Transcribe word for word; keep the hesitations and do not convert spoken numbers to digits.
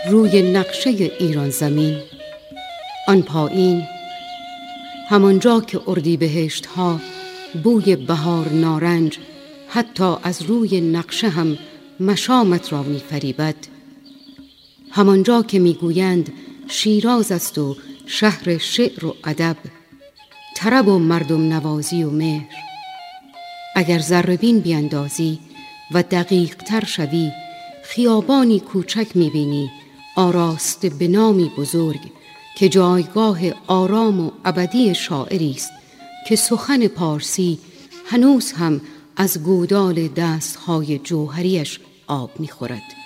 روی نقشه ایران زمین، آن پایین، همانجا که اردیبهشت ها بوی بهار نارنج حتی از روی نقشه هم مشامت را می فریبد، همانجا که می گویند شیراز است و شهر شعر و ادب، طرب و مردم نوازی و مهر. اگر ذره‌بین بیندازی و دقیق تر شوی، خیابانی کوچک می بینی آراسته به نامی بزرگ که جایگاه آرام و ابدی شاعری است که سخن پارسی هنوز هم از گودال دستهای جوهریش آب می خورد.